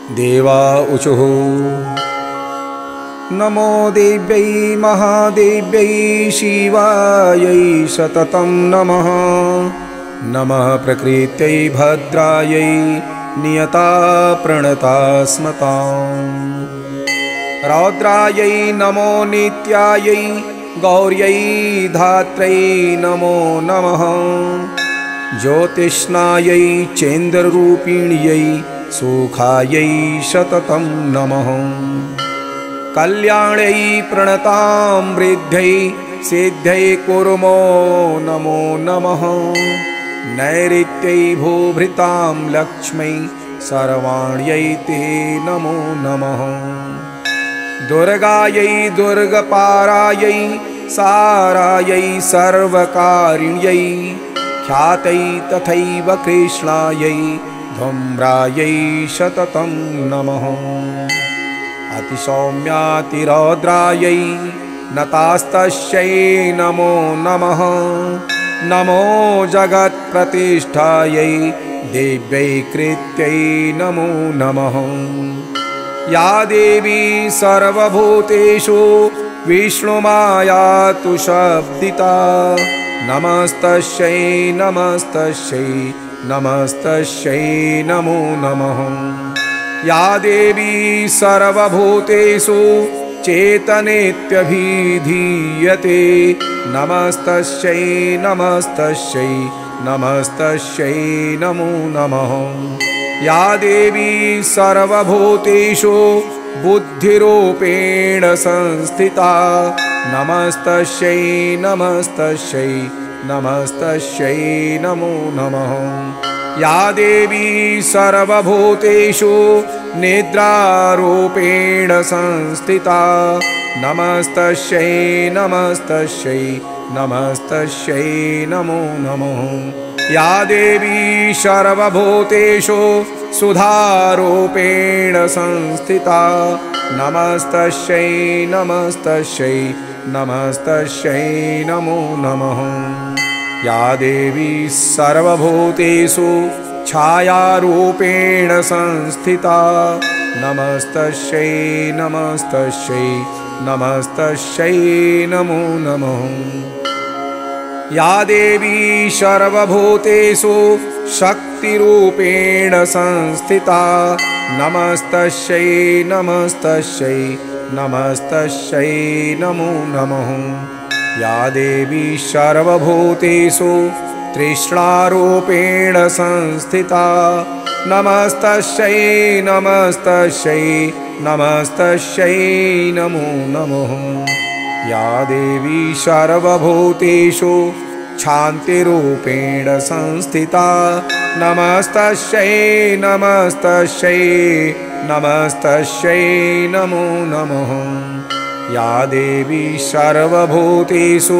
देवा ऊचुः नमो देव्यै महादेव्यै शिवायै सततं नमः। नमः प्रकृत्यै भद्रायै नियता प्रणता स्मताम्। रौद्रायै नमो नित्यायै गौर्यै धात्रै नमो नमः। ज्योतिष्णायै चेन्द्ररूपिण्यै सुखायै सततं नमः। कल्याण्यै प्रणतां वृद्ध्यै सिद्ध्यै कुर्मो नमो नमः। नैऋत्यै भूभृतां लक्ष्मै सर्वाण्यै ते नमो नमः। दुर्गायै दुर्गपारायै सारायै सर्वकारिण्यै ख्यातै तथैव कृष्णायै धूम्रायै सततं नमः। अतिसौम्यातिरौद्रायै नतास्तस्यै नमो नमः। नमो जगत्प्रतिष्ठायै देव्यै कृत्यै नमो नमः। या देवी सर्वभूतेषु विष्णुमाया तु शब्दिता नमस्तस्यै नमस्तस्यै नमस्तस्यै नमो नमः। या देवी सर्वभूतेषु चेतनेत्यभिधीयते नमस्तस्यै नमस्तस्यै नमस्तस्यै नमो नमः। या देवी सर्वभूतेषु बुद्धिरूपेण संस्थिता नमस्तस्यै नमस्तस्यै नमस्तस्यै नमो नमः। या देवी सर्वभूतेषु निद्रारूपेण संस्थिता नमस्तस्यै नमस्तस्यै नमस्तस्यै नमो नमः। या देवी सर्वभूतेषु सुधारूपेण संस्थिता नमस्तस्यै नमस्तस्यै नमस्तस्यै नमो नमः। या देवी सर्वभूतेषु छायारूपेण संस्थिता नमस्तस्यै नमस्तस्यै नमस्तस्यै नमो नमः। या देवी सर्वभूतेषु शक्तिरूपेण संस्थिता नमस्तस्यै नमस्तस्यै नमस्तस्यै नमो नमः। या देवी सर्वभूतेषु तृष्णारूपेण संस्थिता नमस्तस्यै नमस्तस्यै नमस्तस्यै नमो नमः। या देवी सर्वभूतेषु शान्तिरूपेण संस्थिता नमस्तस्यै नमस्तस्यै नमस्तस्यै नमो नमः। या देवी सर्वभूतेषु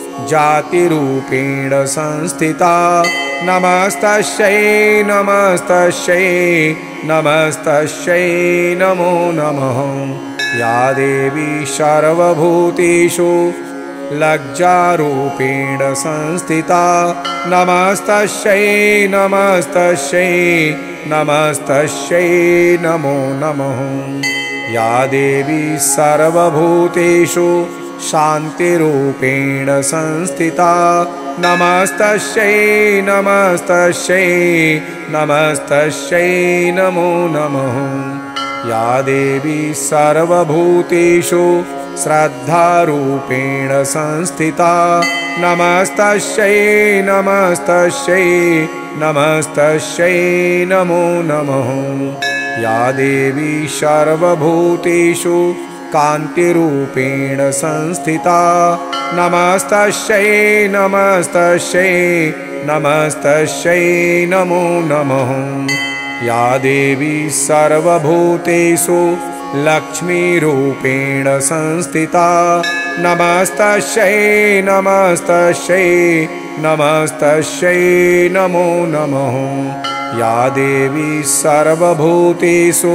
जातिरूपेण संस्थिता नमस्तस्यै नमस्तस्यै नमस्तस्यै नमो नमः। या देवी सर्वभूतेषु लज्जारूपेण संस्थिता नमस्तस्यै नमस्तस्यै नमस्तस्यै नमो नमः। या देवी सर्वभूतेषु शान्तिरूपेण संस्थिता नमस्तस्यै नमस्तस्यै नमस्तस्यै नमो नमः। या देवी सर्वभूतेषु श्रद्धारूपेण संस्थिता नमस्तस्यै नमस्तस्यै नमस्तस्यै नमो नमः। या देवी सर्वभूतेषु कान्तिरूपेण संस्थिता नमस्तस्यै नमस्तस्यै नमस्तस्यै नमो नमः। या देवी सर्वभूतेषु लक्ष्मीरूपेण संस्थिता नमस्तस्यै नमस्तस्यै नमस्तस्यै नमो नमः। या देवी सर्वभूतेषु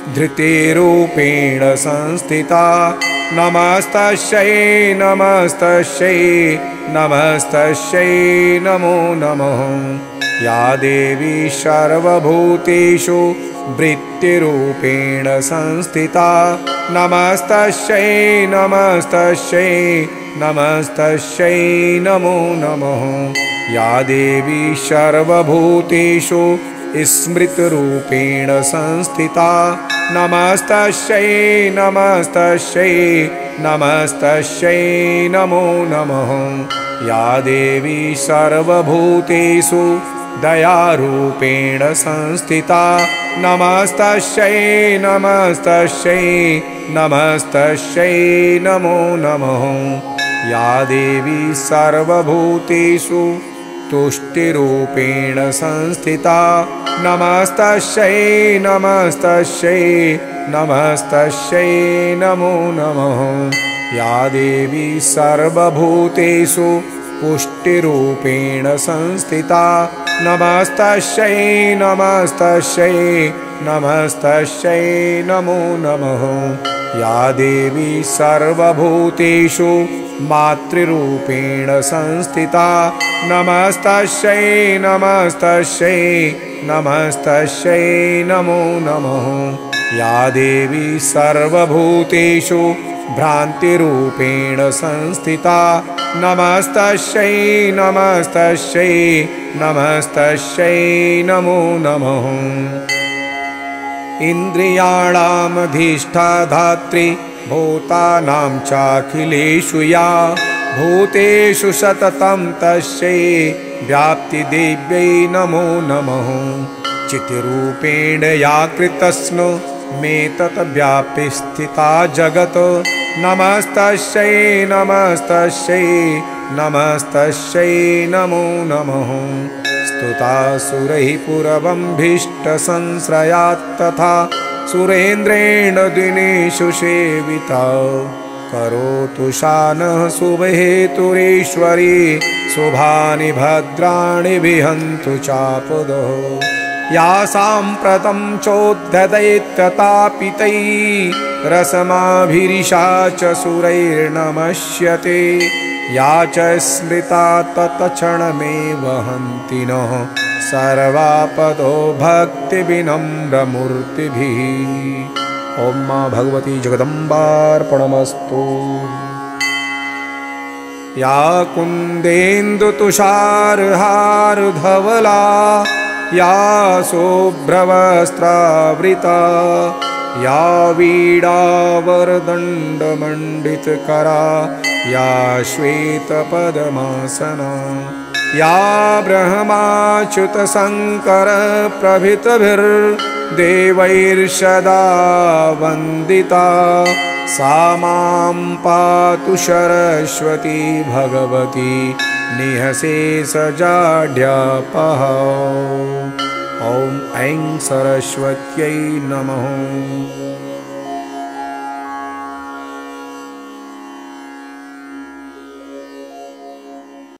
धृतिरूपेण संस्थिता नमस्तस्यै नमस्तस्यै नमस्तस्यै नमो नमः। या देवी सर्वभूतेषु वृत्तिरूपेण संस्थिता नमस्तस्यै नमस्तस्यै नमस्तस्यै नमो नमः या देवी सर्वभूतेषु स्मृतिरूपेण संस्थिता नमस्तस्यै नमस्तस्यै नमस्तस्यै नमो नमः या देवी सर्वभूतेषु दयारूपेण संस्थिता नमस्तस्यै नमस्तस्यै नमस्तस्यै नमो नमः या देवी सर्वभूतेषु तुष्टिरूपेण संस्थिता नमस्तस्यै नमस्तस्यै नमस्तस्यै नमो नमः या देवी सर्वभूतेषु पुष्टिरूपेण संस्थिता नमस्तस्यै नमस्तस्यै नमस्तस्यै नमो नमः या देवी सर्वभूतेषु मातृरूपेण संस्थिता नमस्तस्यै नमस्तस्यै नमस्तस्यै नमो नमः या देवी सर्वभूतेषु भ्रान्तिरूपेण संस्थिता नमस्तस्यै नमस्तस्यै नमस्तस्यै नमो नमः इन्द्रियाणामधिष्ठाधात्री भूतानां चाखिलेषु या भूतेषु सततं तस्यै व्याप्तिदेव्यै नमो नमः चितिरूपेण या कृतस्नो मेतत् व्यापि स्थिता जगत् नमस्तस्यै नमस्तस्यै नमस्तस्यै नमो नमः स्तुतासुरैः पुरवम्भीष्टसंश्रयात् तथा सुरेन्द्रेण दिनेषु सेविता करोतु शानः शुभहेतुरीश्वरी शुभानि भद्राणि विहन्तु चापदः या साम्प्रतं चोद्धदैत्यतापितैः रसमाभिरिषा च सुरैर्नमस्यते या च स्मृता तत्क्षणमेव हन्ति नः सर्वापदो भक्तिविनम्रमूर्तिभिः ॐ मा भगवती जगदम्बार्पणमस्तु या कुन्देन्दुतुषारहारधवला या शुभ्रवस्त्रावृता या वीणावरदण्डमण्डितकरा या श्वेतपद्मासना या ब्रह्माच्युतशङ्करप्रभृतिभिर्देवैर्सदा वन्दिता सा मां पातु सरस्वती भगवती निःशेषजाड्यापहा ॐ ऐं सरस्वत्यै नमः।